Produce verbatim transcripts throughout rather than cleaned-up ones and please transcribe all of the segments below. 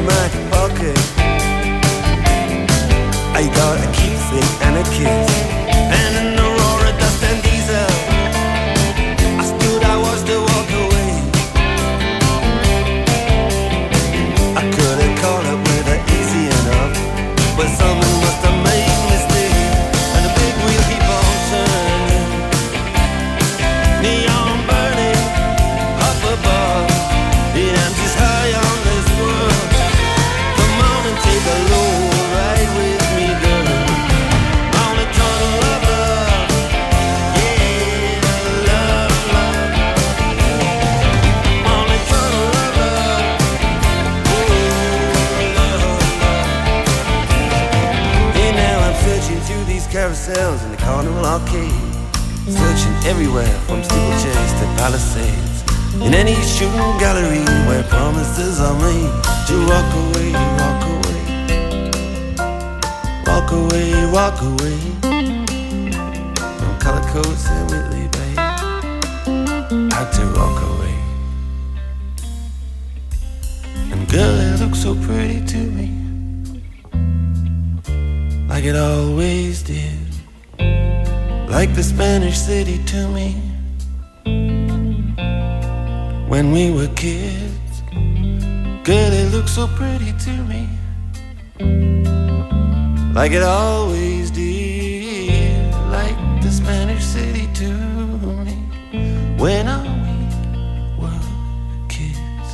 my pocket. I got a keepsake and a kiss, and in the roar of dust and diesel, I stood, I watched her walk away. I could have caught up with her easy enough, but someone must have made me stay. And the big wheel keep on turning, neon burning up above. Yeah, I'm just high on this world. Come on and take a load ride with me, girl. On a tunnel of love, yeah, love, love. On a tunnel of love, oh, love, love. Yeah, now I'm searching through these carousels in the Carnival Arcade, searching everywhere from steeplechase to Palisades, in any shooting gallery where promises are made to walk away, walk away, walk away, walk away from color coats and Whitley Bay. Had to walk away. And girl, it looks so pretty to me, like it always did, like the Spanish city to me when we were kids. Girl, it looks so pretty to me, like it always did, like the Spanish city to me when I we were kids.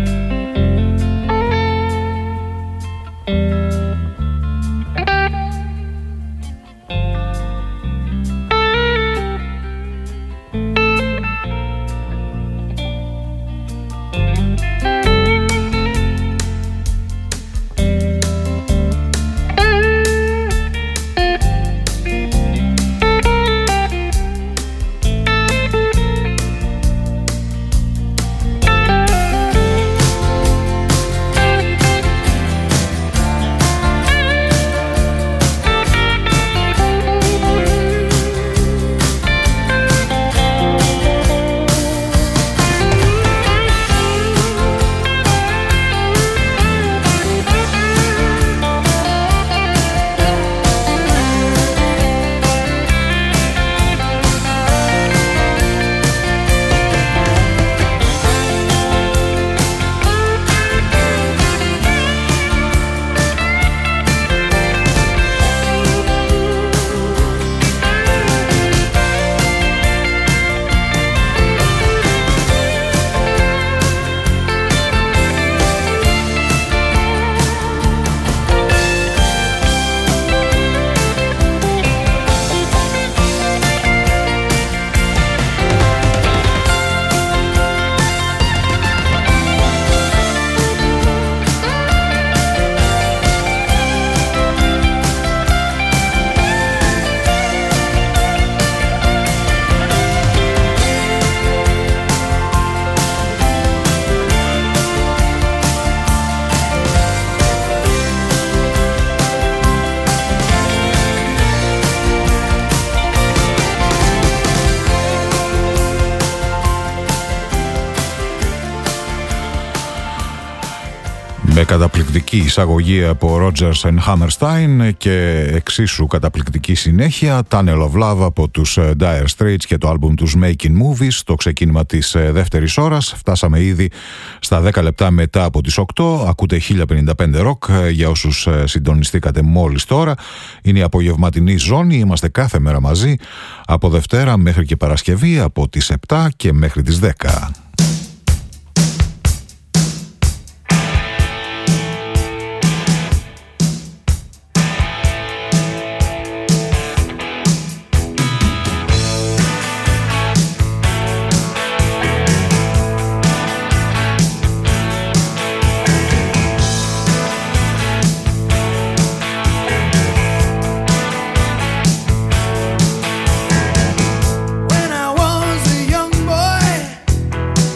Με καταπληκτική εισαγωγή από Rodgers and Hammerstein και εξίσου καταπληκτική συνέχεια Tunnel of Love από τους Dire Straits και το άλμπουμ τους Making Movies, το ξεκίνημα της δεύτερης ώρας. Φτάσαμε ήδη στα δέκα λεπτά μετά από τις οκτώ. Ακούτε χίλια πενήντα πέντε Rock για όσους συντονιστήκατε μόλις τώρα. Είναι η απογευματινή ζώνη, είμαστε κάθε μέρα μαζί από Δευτέρα μέχρι και Παρασκευή από τις επτά και μέχρι τις δέκα. When I was a young boy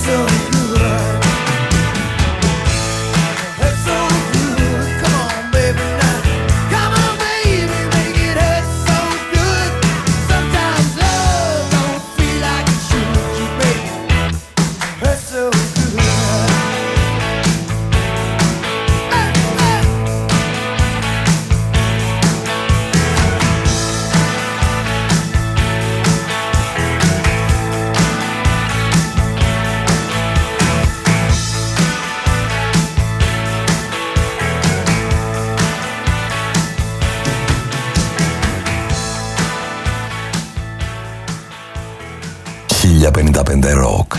χίλια πενήντα πέντε Rock.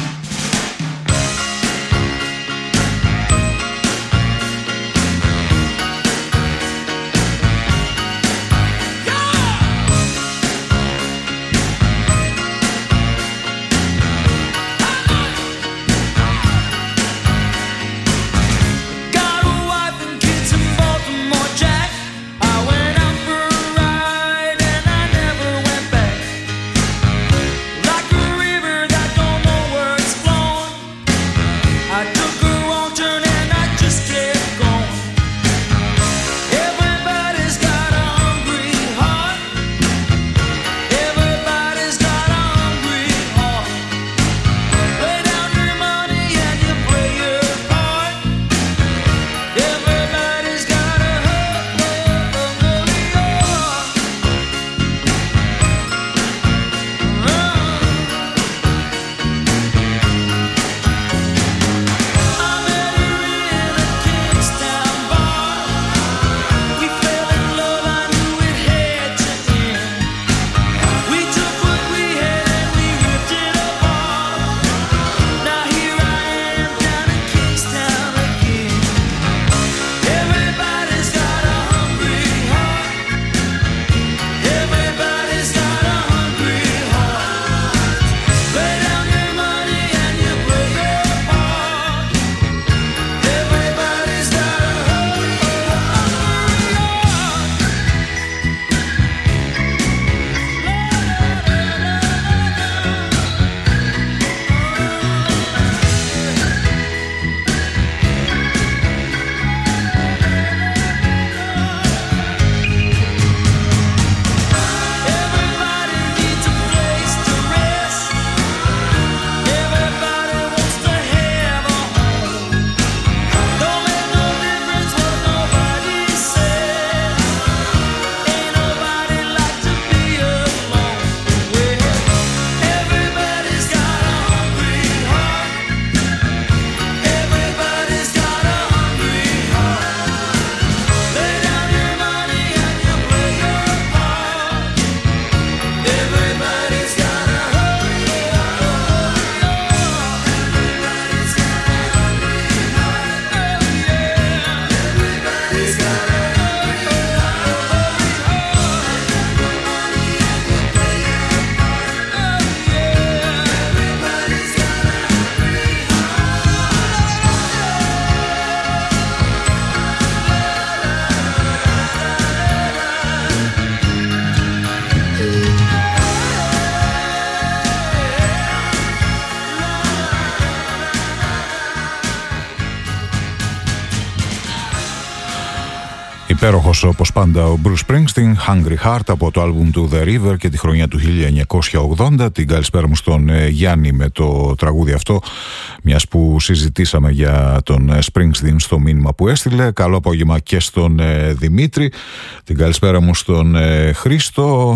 Υπέροχος όπως πάντα ο Bruce Springsteen, Hungry Heart από το άλμπουμ του The River και τη χρονιά του χίλια εννιακόσια ογδόντα. Την καλησπέρα μου στον ε, Γιάννη με το τραγούδι αυτό, μιας που συζητήσαμε για τον ε, Springsteen στο μήνυμα που έστειλε. Καλό απόγευμα και στον ε, Δημήτρη. Την καλησπέρα μου στον ε, Χρήστο,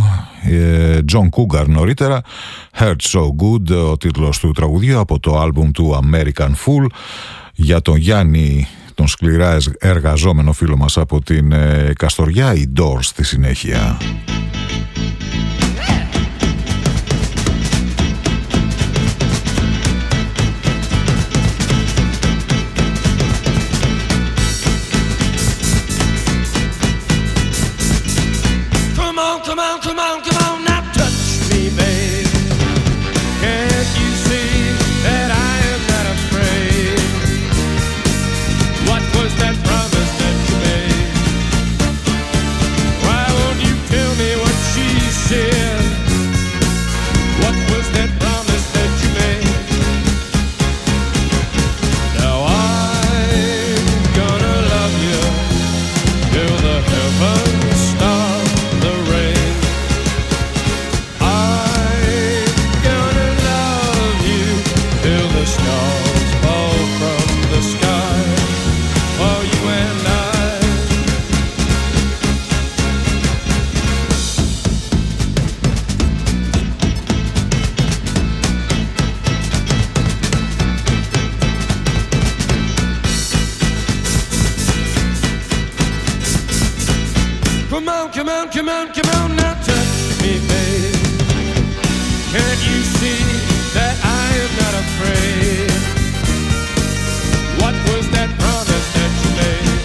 ε, John Cougar νωρίτερα. Hurt So Good ο τίτλος του τραγουδιού από το άλμπουμ του American Fool. Για τον Γιάννη, τον σκληρά εργαζόμενο φίλο μας από την ε, Καστοριά, οι Doors στη συνέχεια. Said stars fall from the sky for you and I. Come on, come on, come on, come on, now touch me, babe. Can't you see that I am not afraid? What was that promise that you made?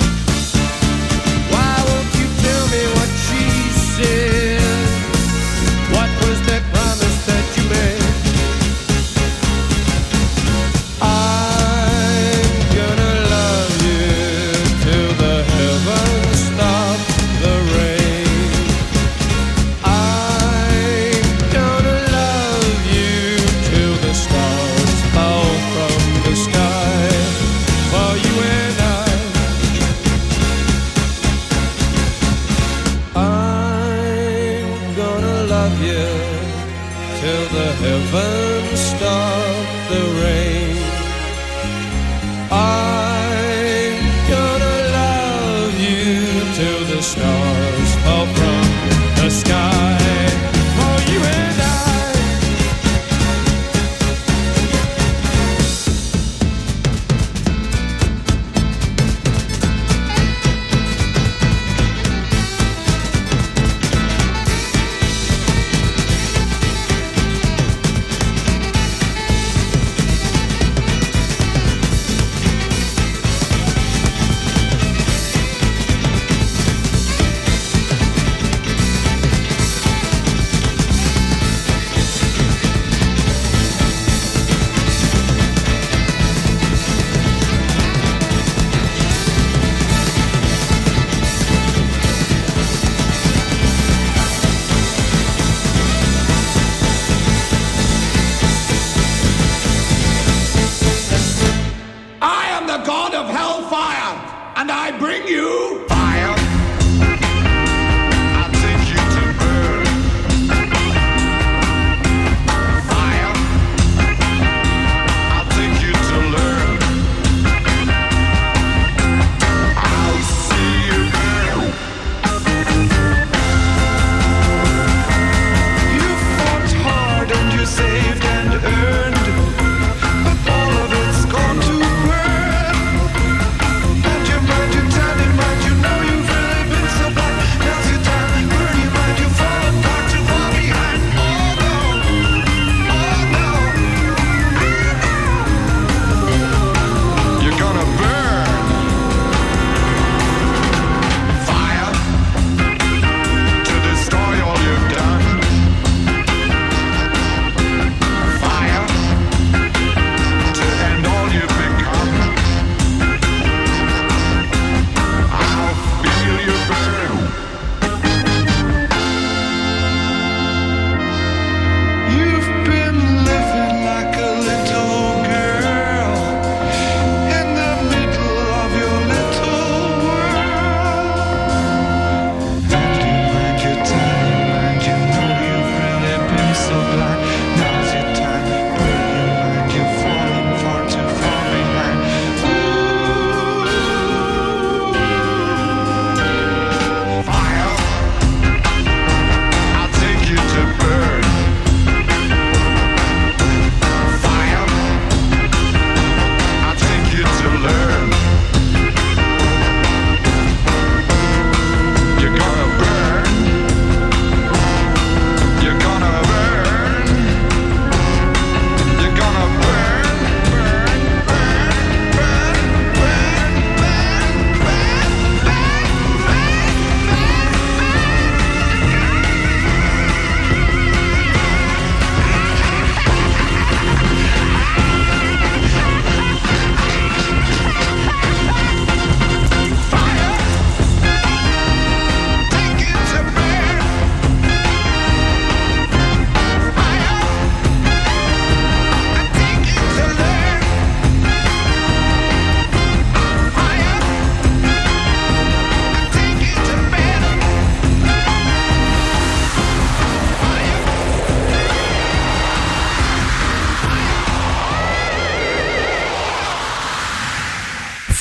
Why won't you tell me what she said? What was that promise that you made? I'm gonna love you till the heavens stop the rain. I'm gonna love you till the stars fall from the sky for you and I. I'm gonna love you till the heavens stop the rain. I'm gonna love you till the stars fall from the sky for you and I. I am the god of hellfire, and I bring you fire. I'll take you to burn. Fire. I'll take you to learn. I'll see you burn. You fought hard and you saved and earned, but all of it's gone to burn. And your mind, you tell him right, you know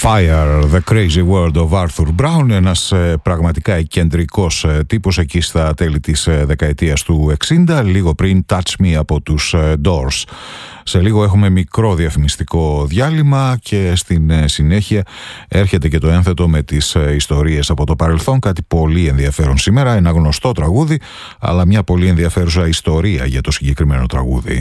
Fire, The Crazy World of Arthur Brown, ένας ε, πραγματικά εκκεντρικός ε, τύπος εκεί στα τέλη της ε, δεκαετίας του εξήντα, λίγο πριν Touch Me από τους ε, Doors. Σε λίγο έχουμε μικρό διαφημιστικό διάλειμμα και στην ε, συνέχεια έρχεται και το ένθετο με τις ε, ιστορίες από το παρελθόν, κάτι πολύ ενδιαφέρον σήμερα, ένα γνωστό τραγούδι, αλλά μια πολύ ενδιαφέρουσα ιστορία για το συγκεκριμένο τραγούδι.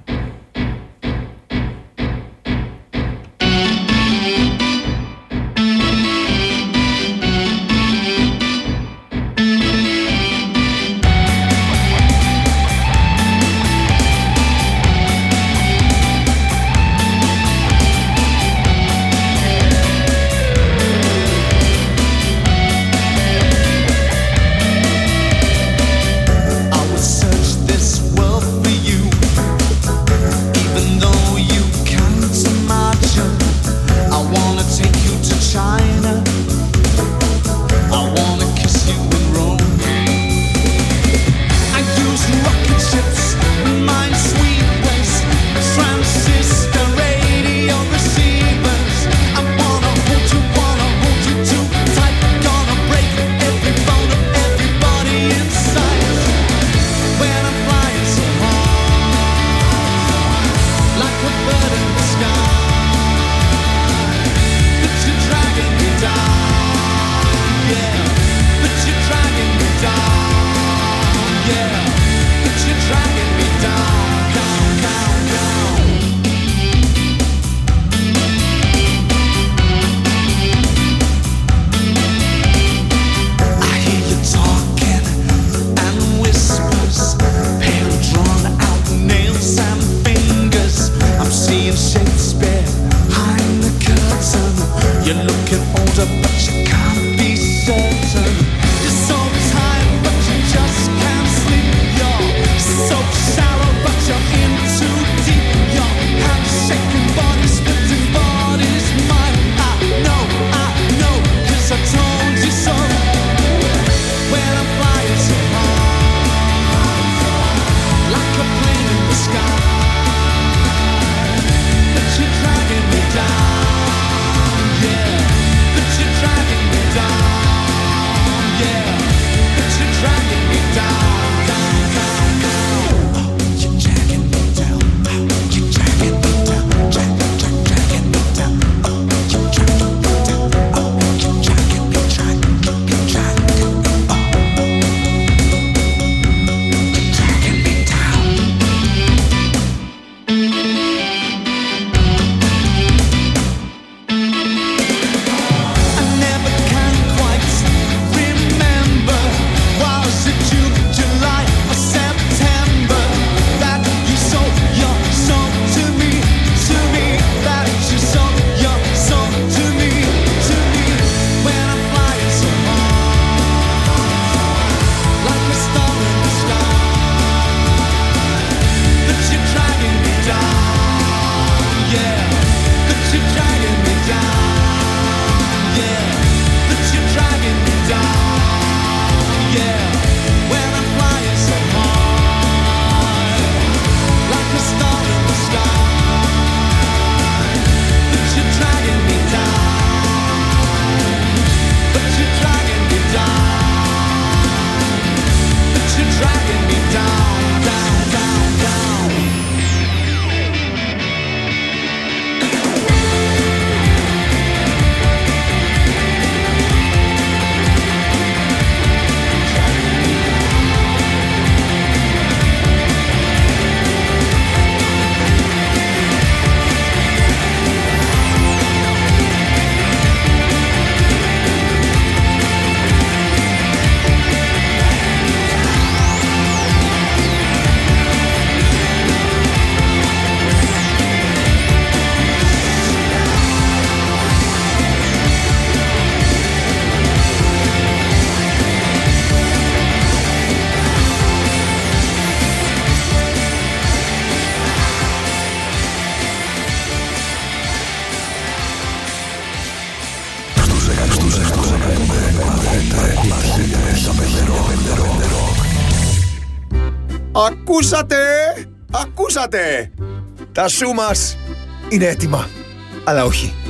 Ακούσατε! Ακούσατε! Τα σου μας είναι έτοιμα. Αλλά όχι.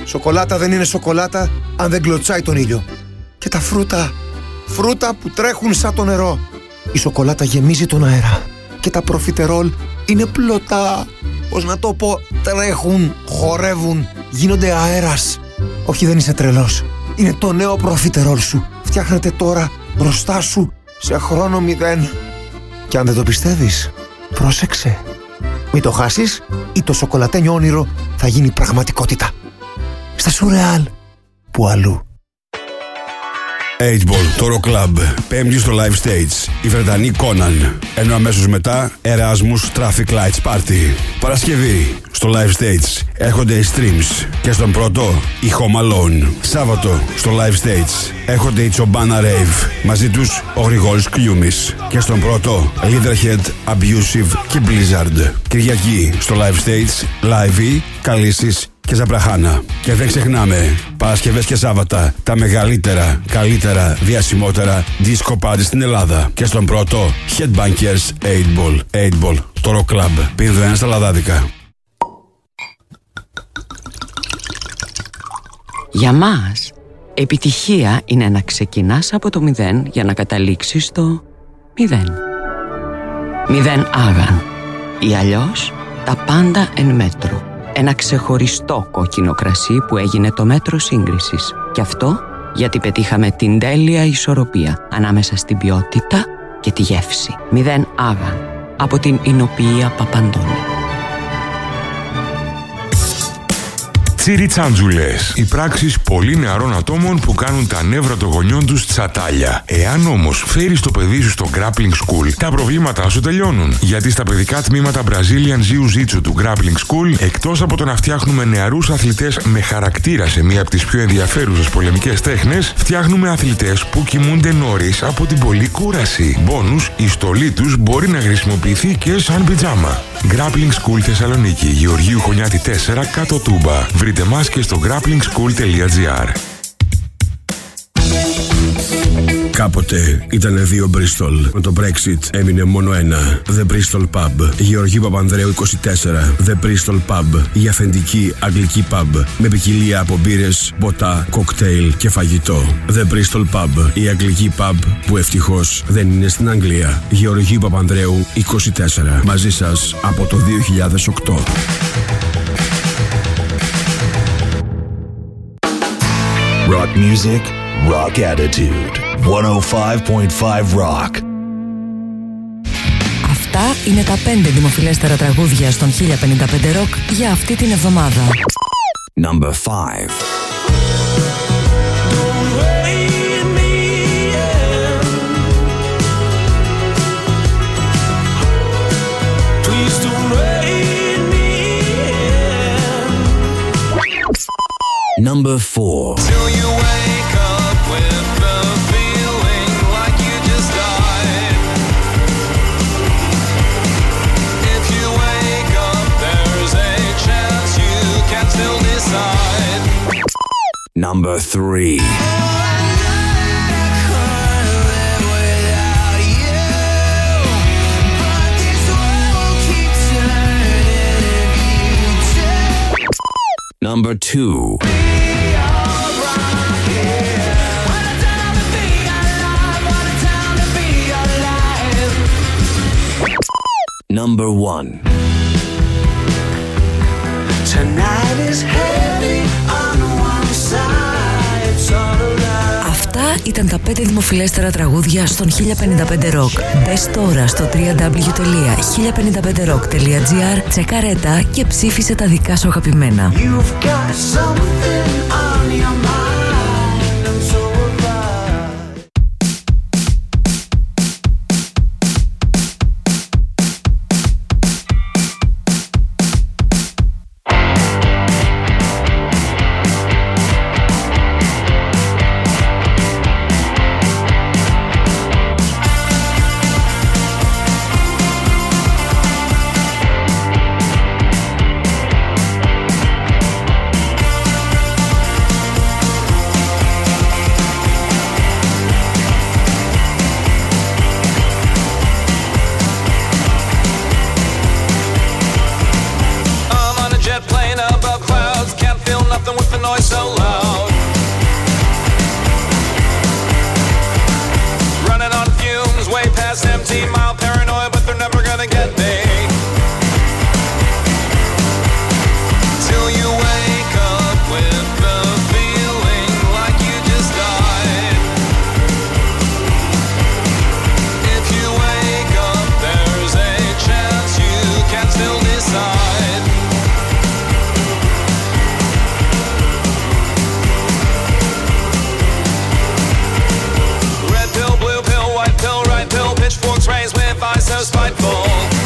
Σοκολάτα δεν είναι σοκολάτα αν δεν κλωτσάει τον ήλιο. Και τα φρούτα, φρούτα που τρέχουν σαν το νερό. Η σοκολάτα γεμίζει τον αέρα και τα προφιτερόλ είναι πλωτά. Πώς να το πω, τρέχουν, χορεύουν, γίνονται αέρας. Όχι, δεν είσαι τρελός. Είναι το νέο προφιτερόλ σου. Φτιάχνεται τώρα μπροστά σου σε χρόνο μηδέν. Και αν δεν το πιστεύεις, πρόσεξε. Μην το χάσεις ή το σοκολατένιο όνειρο θα γίνει πραγματικότητα. Στα Σουρεάλ, που αλλού. έιτ μπολ, το Rock Club, πέμπτη στο Live Stage, οι Βρετανοί Conan, ενώ αμέσως μετά Erasmus Traffic Lights Party. Παρασκευή, στο Live Stage, έρχονται οι Streams και στον πρώτο, οι Home Alone. Σάββατο, στο Live Stage, έρχονται οι Chobana Rave, μαζί τους ο Γρηγόρης Κλιούμης. Και στον πρώτο, Leaderhead, Abusive και Blizzard. Κυριακή, στο Live Stage, Live, Καλύσεις και Ζαμπραχάνα. Και δεν ξεχνάμε, Παρασκευές και Σάββατα, τα μεγαλύτερα, καλύτερα, διασημότερα disco party στην Ελλάδα. Και στον πρώτο, Headbangers έιτ μπολ. έιτ μπολ, το Rock Club. Πίνδο ένα στα λαδάδικα. Για μας, επιτυχία είναι να ξεκινάς από το μηδέn για να καταλήξεις στο μηδέn. Μηδέν άγαν ή αλλιώς τα πάντα εν μέτρο. Ένα ξεχωριστό κόκκινο κρασί που έγινε το μέτρο σύγκρισης. Και αυτό γιατί πετύχαμε την τέλεια ισορροπία ανάμεσα στην ποιότητα και τη γεύση. Μηδέν άγαν από την Ινοποιία Παπαντώνη. Τσιριτσάντζουλες. Οι πράξεις πολύ νεαρών ατόμων που κάνουν τα νεύρα των γονιών τους τσατάλια. Εάν όμως φέρεις το παιδί σου στο Grappling School, τα προβλήματά σου τελειώνουν. Γιατί στα παιδικά τμήματα Brazilian Jiu-Jitsu του Grappling School, εκτός από το να φτιάχνουμε νεαρούς αθλητές με χαρακτήρα σε μία από τις πιο ενδιαφέρουσες πολεμικές τέχνες, φτιάχνουμε αθλητές που κοιμούνται νωρίς από την πολλή κούραση. Μπόνους, η στολή τους μπορεί να χρησιμοποιηθεί και σαν πιτζάμα. Grappling School Θεσσαλονίκη, Γεωργίου Χωνιάτη τέσσερα, κάτω Τούμπα. Βρείτε μας και στο grappling school τελεία gr. Κάποτε ήταν δύο Bristol. Με το Brexit έμεινε μόνο ένα. The Bristol Pub. Γεωργίου Παπανδρέου είκοσι τέσσερα. The Bristol Pub. Η αυθεντική αγγλική pub. Με ποικιλία από μπύρες, ποτά, κοκτέιλ και φαγητό. The Bristol Pub. Η αγγλική pub που ευτυχώς δεν είναι στην Αγγλία. Γεωργίου Παπανδρέου είκοσι τέσσερα. Μαζί σας από το δύο χιλιάδες οκτώ. Rock music, rock attitude. εκατόν πέντε κόμμα πέντε Rock. Αυτά είναι τα πέντε δημοφιλέστερα τραγούδια στον χίλια πενήντα πέντε Rock για αυτή την εβδομάδα. Number five. Number four. Till you wake up with the feeling like you just died. If you wake up, there's a chance you can still decide. Number three. Number two. Number one. Tonight is heavy on one side. It's all around. Αυτά ήταν τα πέντε δημοφιλέστερα τραγούδια στον χίλια πενήντα πέντε Rock. Μπες τώρα στο double-u double-u double-u τελεία χίλια πενήντα πέντε rock τελεία gr, τσεκάρε τα και ψήφισε τα δικά σου αγαπημένα. You've got something on your mind. something with the noise so loud. Running on fumes, way past empty mile, paranoid, but they're never gonna get me. Till you wake up with the feeling like you just died. If you wake up, there's a chance you can still decide. Red pill, blue pill, white pill, right pill, pitchforks raised with eyes so spiteful.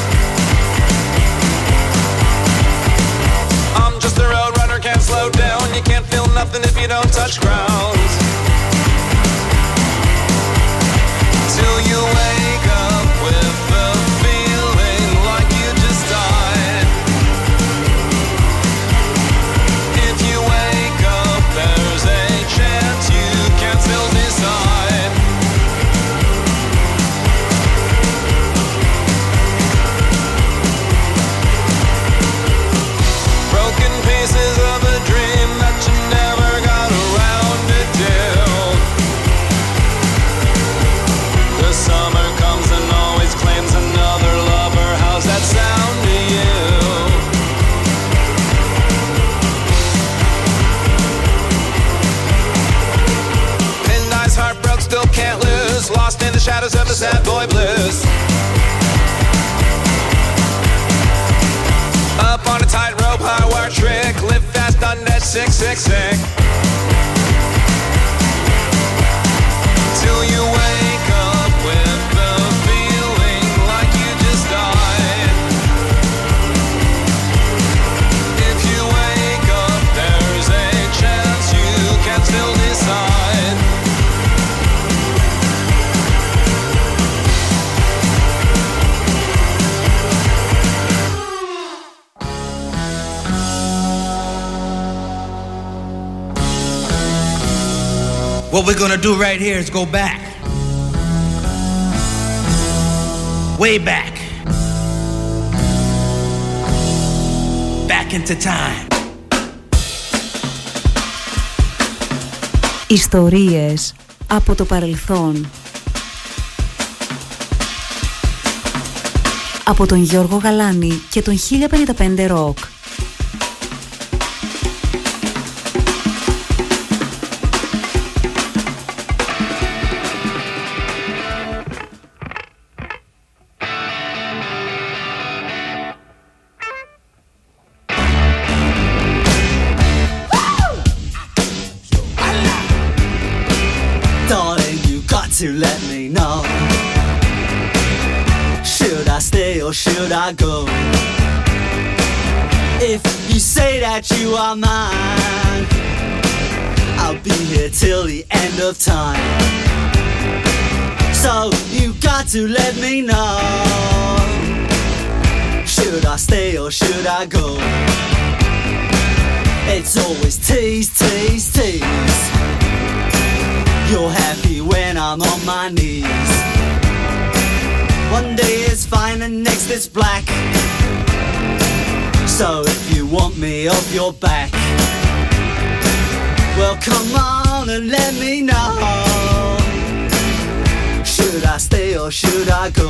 I'm just a road runner, can't slow down. You can't feel nothing if you don't touch ground. Till you wake up with the feeling like you just died. If you wake up, there's a chance you can still decide. Broken pieces of a dream that you never got around to do. The summer comes and always claims another lover. How's that sound to you? Pinned eyes, heartbroken, still can't lose. Lost in the shadows of the sad boy blues. Up on a tightrope, high wire trick. Live fast, undead, sick, sick, sick. Till you wake up with the feeling like you just died. If you wake up, there's a chance you can still decide. What we're gonna do right here is go back. Way back. Back into time. Ιστορίες από το παρελθόν. Από τον Γιώργο Γαλάνη και τον χίλια πενήντα πέντε Rock. To let me know, should I stay or should I go? If you say that you are mine, I'll be here till the end of time. So you got to let me know, should I stay or should I go? It's always tease, tease, tease. You're happy when I'm on my knees. One day it's fine and next it's black. So if you want me off your back, well come on and let me know, should I stay or should I go?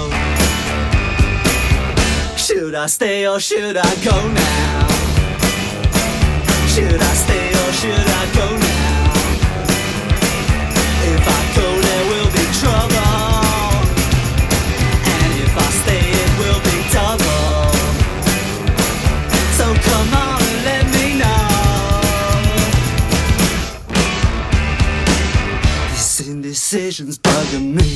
Should I stay or should I go now? Should I stay or should I go now? If I go, there will be trouble, and if I stay, it will be double. So come on and let me know. This indecision's bugging me.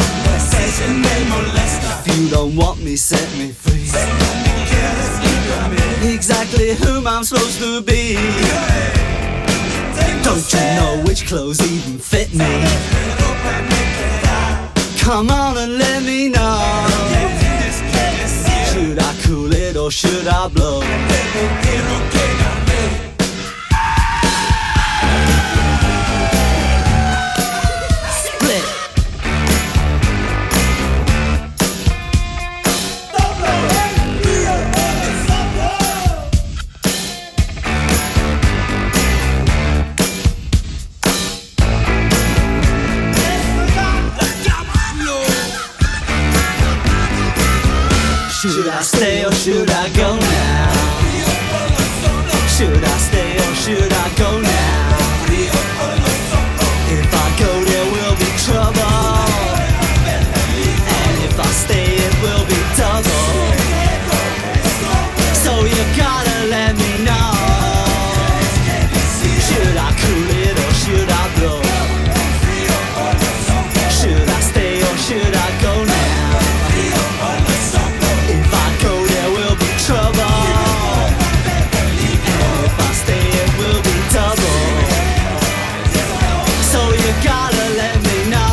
If you don't want me, set me free. Exactly whom I'm supposed to be. Don't you know which clothes even fit me? Come on and let me know, should I cool it or should I blow? Split. I stay or should I go now? Should I stay or should I go now? If I go there will be trouble, and if I stay it will be double. So you gotta let me know. Should I cool it or should I blow? Should I stay or should I go now? If I go there will be trouble, and if I stay it will be double. So you gotta let me know.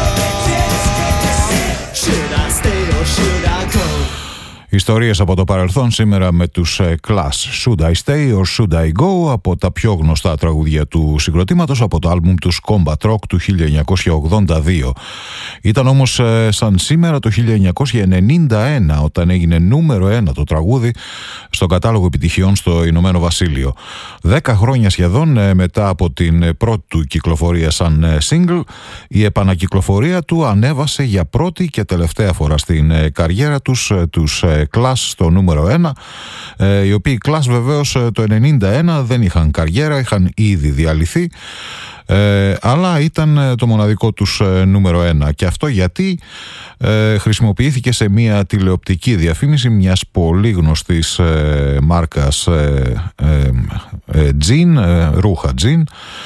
Should I stay or should I go? Ιστορίες από το παρελθόν σήμερα με τους Clash. Should I Stay or Should I Go, από τα πιο γνωστά τραγούδια του συγκροτήματος από το άλμπουμ τους Combat Rock του χίλια εννιακόσια ογδόντα δύο. Ήταν όμως σαν σήμερα το χίλια εννιακόσια ενενήντα ένα όταν έγινε νούμερο ένα το τραγούδι στο κατάλογο επιτυχιών στο Ηνωμένο Βασίλειο. Δέκα χρόνια σχεδόν μετά από την πρώτη του κυκλοφορία σαν single, η επανακυκλοφορία του ανέβασε για πρώτη και τελευταία φορά στην καριέρα τους τους Clash στο νούμερο ένα, οι οποίοι Clash βεβαίως το ενενήντα ένα δεν είχαν καριέρα, είχαν ήδη διαλυθεί, ε, αλλά ήταν το μοναδικό τους νούμερο ένα, και αυτό γιατί ε, χρησιμοποιήθηκε σε μια τηλεοπτική διαφήμιση μιας πολύ γνωστής ε, μάρκας ε, ε, ε, τζιν, ε, ρούχα τζιν,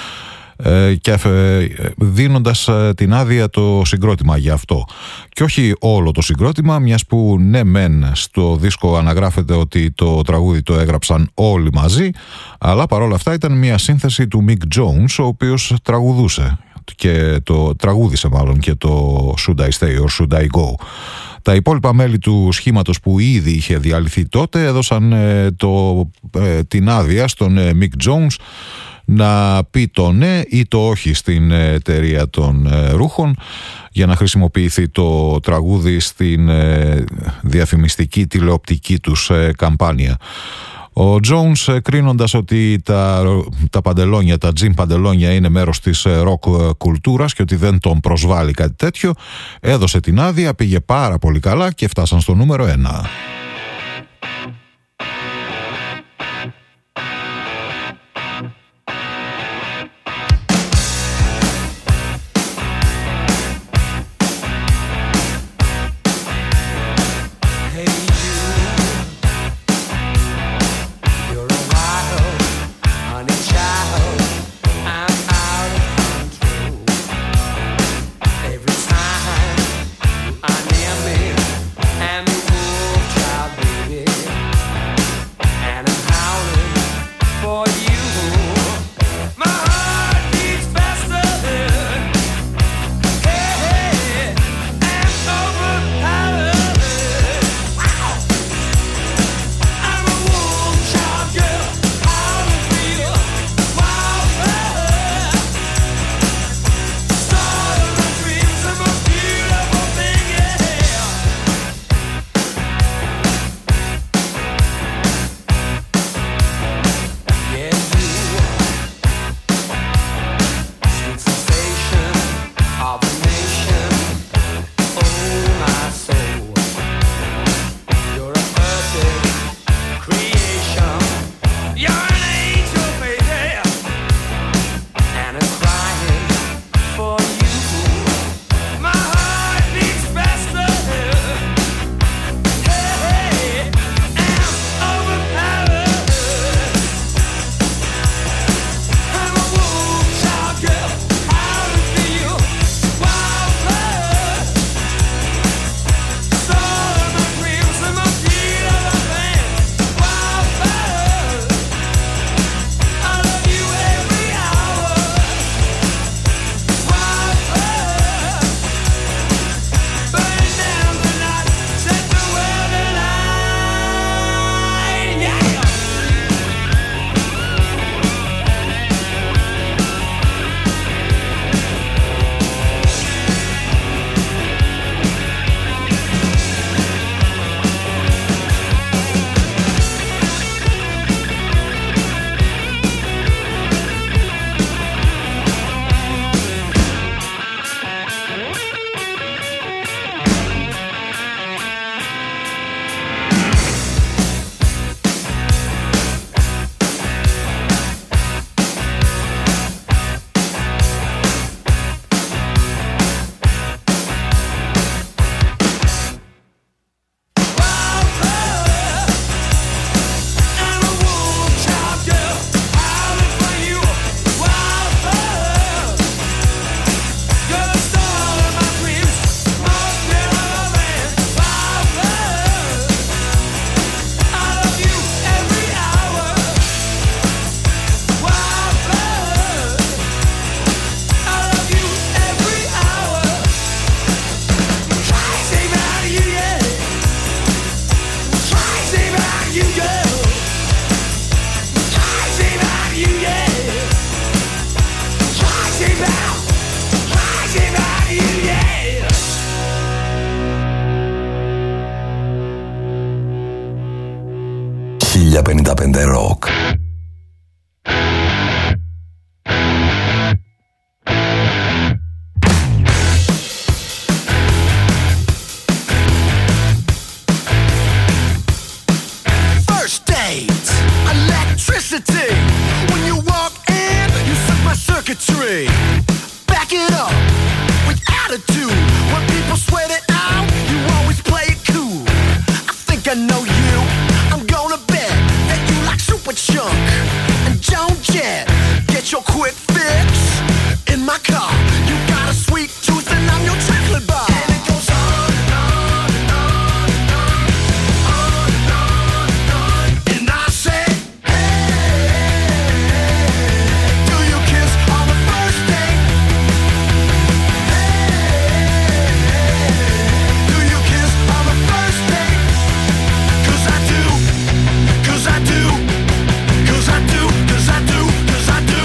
και δίνοντας την άδεια το συγκρότημα για αυτό. Και όχι όλο το συγκρότημα, μιας που ναι μεν στο δίσκο αναγράφεται ότι το τραγούδι το έγραψαν όλοι μαζί, αλλά παρόλα αυτά ήταν μια σύνθεση του Mick Jones, ο οποίος τραγουδούσε και το τραγούδισε μάλλον και το Should I Stay or Should I Go. Τα υπόλοιπα μέλη του σχήματος που ήδη είχε διαλυθεί τότε έδωσαν ε, το, ε, την άδεια στον ε, Mick Jones να πει το ναι ή το όχι στην εταιρεία των ε, ρούχων για να χρησιμοποιηθεί το τραγούδι στην ε, διαφημιστική τηλεοπτική τους ε, καμπάνια. Ο Jones, ε, κρίνοντας ότι τα, τα παντελόνια, τα τζιν παντελόνια είναι μέρος της ε, ροκ κουλτούρας και ότι δεν τον προσβάλλει κάτι τέτοιο, έδωσε την άδεια, πήγε πάρα πολύ καλά και φτάσαν στο νούμερο ένα. And the wolf tried χίλια πενήντα πέντε Rock. First date, electricity. When you walk in, you set my circuitry. Back it up with attitude. When people sweat it out, you always play it cool. I think I know you. I'm gonna bet that you like Super Chunk and Joan Jett. Get your quick fix in my car. You got a sweet tooth and I'm your chocolate bar. And it goes on and on and on and on, on and on and on. And I say, hey, do you kiss on the first date? Do you kiss on the first date? Cause I do, cause I do, cause I do, cause I do, cause I do.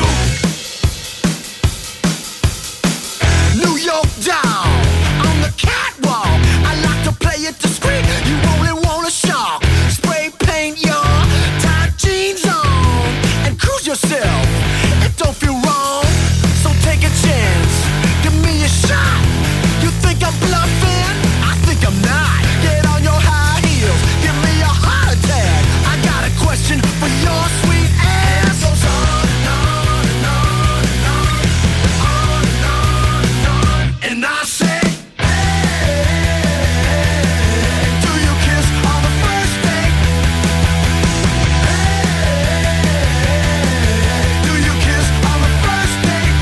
New York down on the catwalk. I like to play it discreet. You only want a shock. Spray paint your tight jeans on and cruise yourself. It don't feel wrong, so take a chance. Give me a shot. You think I'm bluffing? I think I'm not. Get on your high heels. Give me a heart attack. I got a question for your sweet ass. It goes on and on and on and on, on and on and on. And I say, hey, do you kiss on the first date? Hey, do you kiss on the first date?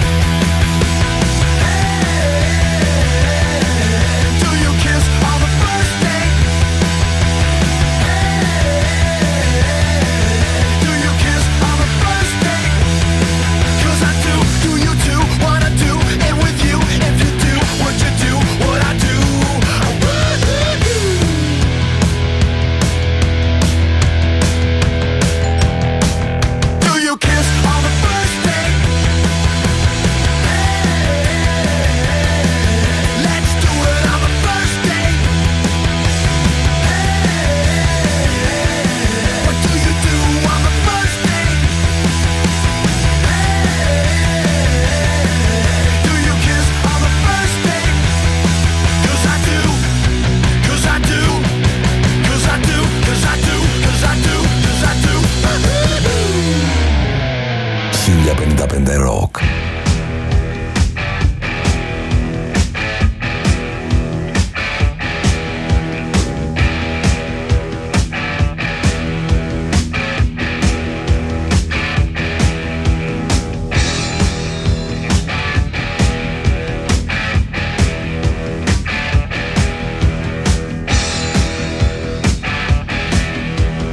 Hey, do you kiss on the first date? Hey, do you kiss on the first date? Cause I do, do you too, what I do, and with you, if you do, what you do, what I do, I would do. Do you kiss on the first date? Let's do it on the first date. What do you do on the first date? Do you kiss on the first date? Cause I do, cause I do, cause I do, cause I do, cause I do, cause I do. χίλια πενήντα πέντε Rock.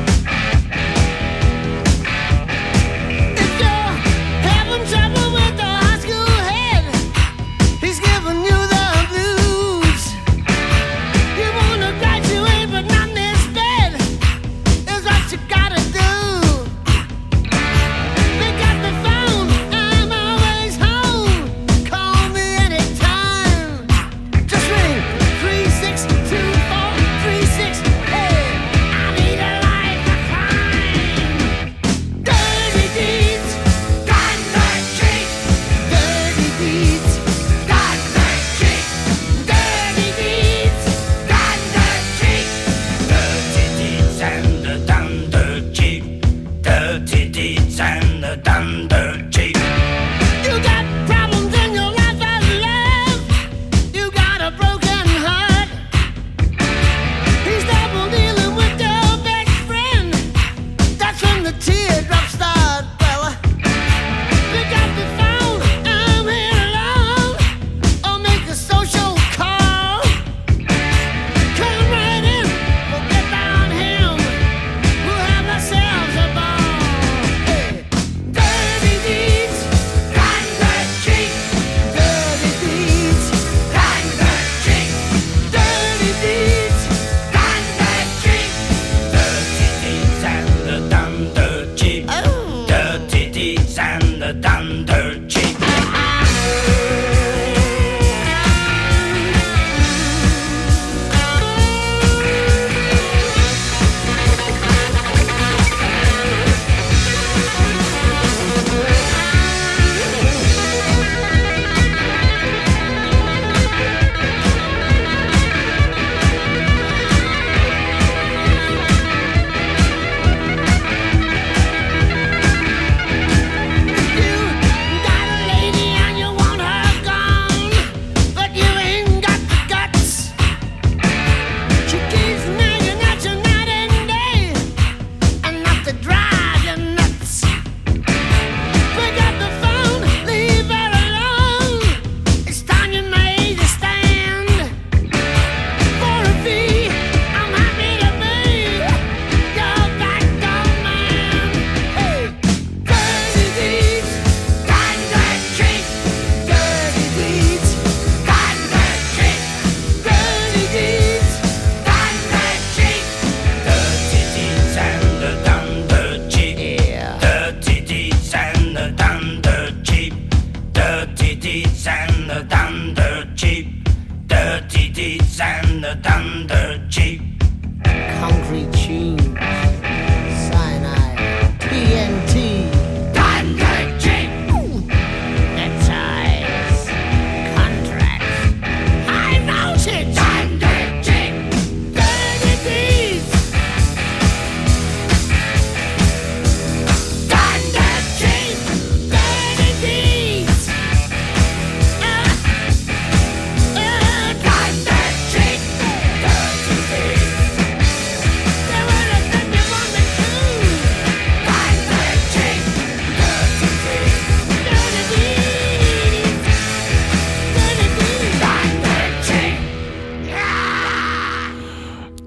If you're having trouble with the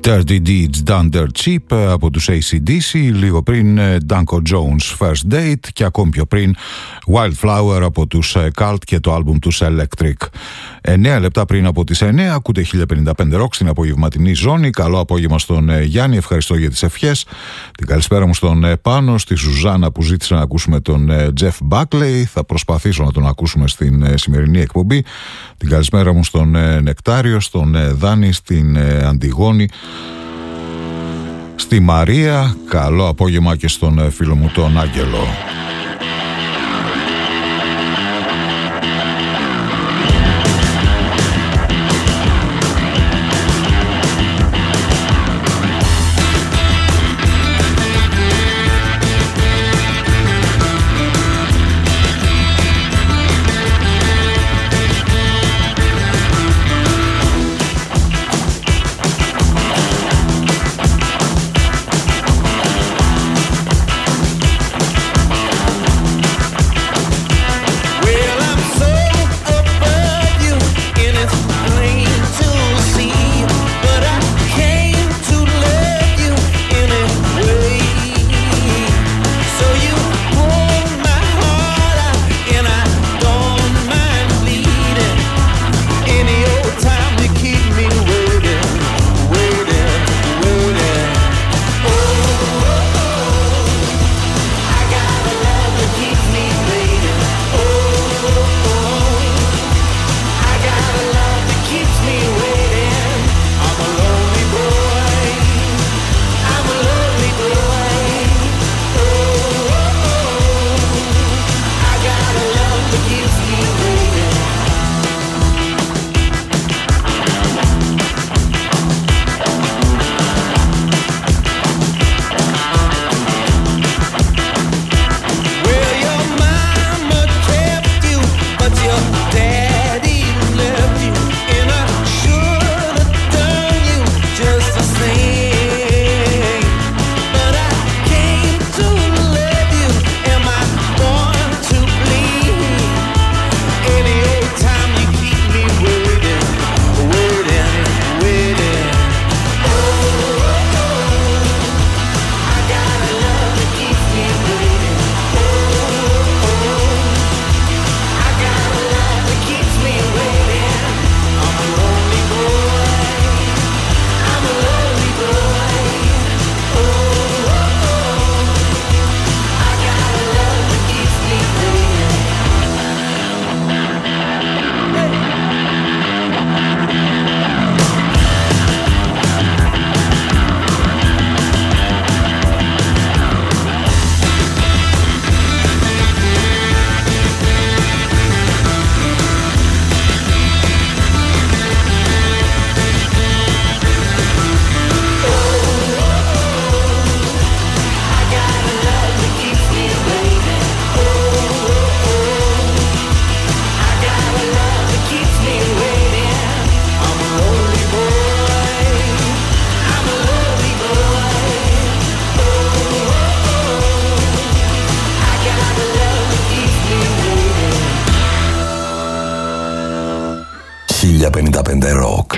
Dirty Deeds Done Dirt Cheap από τους έι σι ντι σι, λίγο πριν Danko Jones First Date και ακόμη πιο πριν Wildflower από τους Cult και το άλμπουμ τους Electric. εννέα λεπτά πριν από τις εννέα ακούτε χίλια πενήντα πέντε Rock στην απογευματινή ζώνη. Καλό απόγευμα στον Γιάννη, ευχαριστώ για τις ευχές. Την καλησπέρα μου στον Πάνο, στη Σουζάνα που ζήτησε να ακούσουμε τον Jeff Buckley. Θα προσπαθήσω να τον ακούσουμε στην σημερινή εκπομπή. Την καλησπέρα μου στον Νεκτάριο, στον Δάνη, στην Αντιγόνη, στη Μαρία. Καλό απόγευμα και στον φίλο μου τον Άγγελο. χίλια πενήντα πέντε Rock.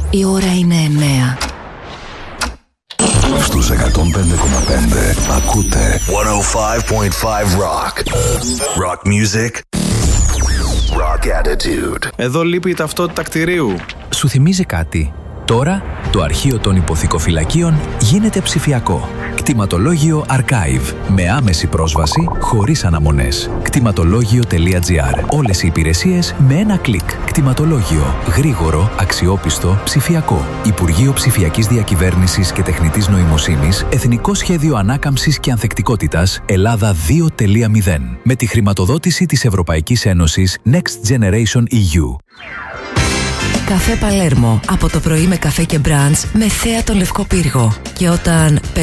Η ώρα είναι εννέα. Στους εκατόν πέντε κόμμα πέντε ακούτε εκατόν πέντε κόμμα πέντε Rock. Rock music. Rock attitude. Εδώ λείπει η ταυτότητα κτηρίου. Σου θυμίζει κάτι? Τώρα το αρχείο των υποθηκοφυλακίων γίνεται ψηφιακό. Κτηματολόγιο Archive. Με άμεση πρόσβαση, χωρίς αναμονές. κτηματολόγιο τελεία τζι άρ. Όλες οι υπηρεσίες με ένα κλικ. Κτηματολόγιο. Γρήγορο, αξιόπιστο, ψηφιακό. Υπουργείο Ψηφιακής Διακυβέρνησης και Τεχνητής Νοημοσύνης. Εθνικό Σχέδιο Ανάκαμψης και Ανθεκτικότητας. Ελλάδα δύο τελεία μηδέν. Με τη χρηματοδότηση της Ευρωπαϊκής Ένωσης Next Generation ι γιου. Καφέ Παλέρμο. Από το πρωί με καφέ και μπραντς με θέα τον Λευκό Πύργο. Και όταν